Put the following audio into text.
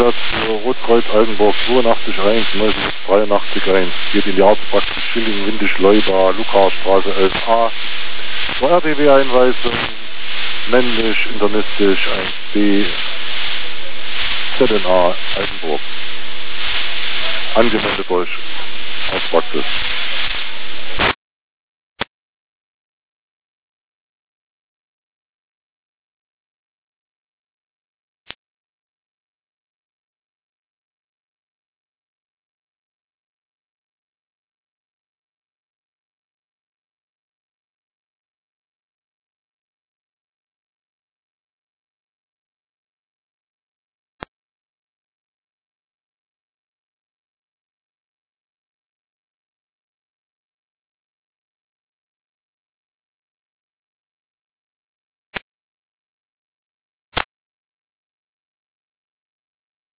Einsatz für Rotkreuz Altenburg 82 1, 1983 1. Geht in die Arztpraxis Schilling, Windisch, Leuba, Lukas-Straße 11a. Zur RTW-Einweisung, männlich, internistisch 1b, ZNA Altenburg. Angemeldete Arztpraxis.